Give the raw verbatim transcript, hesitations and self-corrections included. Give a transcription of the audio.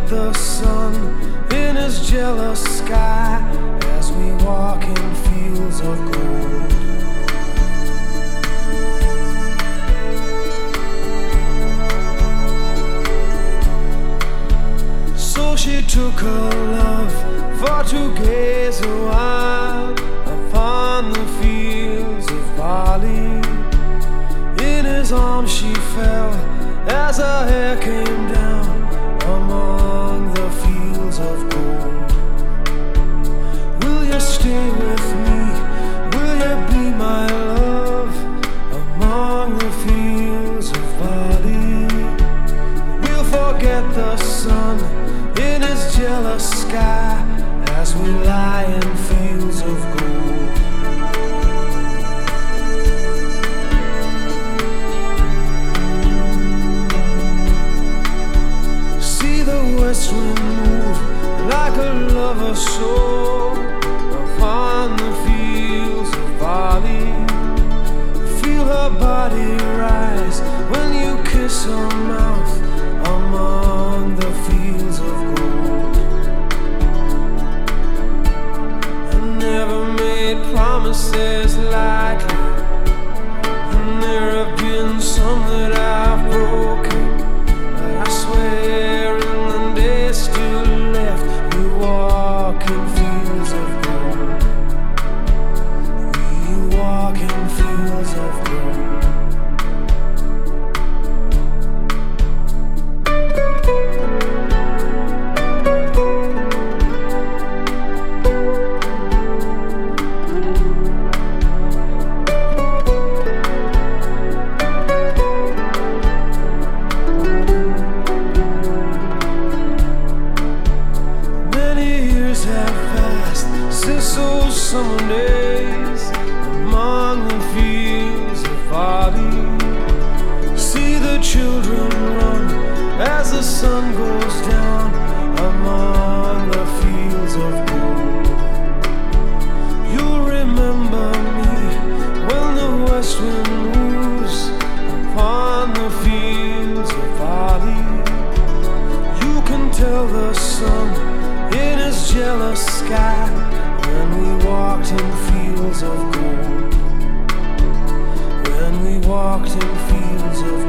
the sun in his jealous sky as we walk in fields of gold. So she took her love for to gaze a while upon the fields of barley. In his arms she fell as her hair came down among the fields of gold. Will you stay with me? Will you be my love among the fields of barley? We'll forget the sun in his jealous sky as we lie in fields of gold. See the west wind move like a lover's soul upon the fields of barley. Feel her body rise when you kiss her mouth among the fields of gold. I never made promises lightly, and there have been some that I've broken, but I swear in the days still left we walk in fields of gold. We walk in fields of gold. Since those summer days among the fields of barley, see the children run as the sun goes down among the fields of gold. You'll remember me when the west wind moves upon the fields of barley. You can tell the sun in his jealous sky when we walked in fields of gold. When we walked in fields of gold.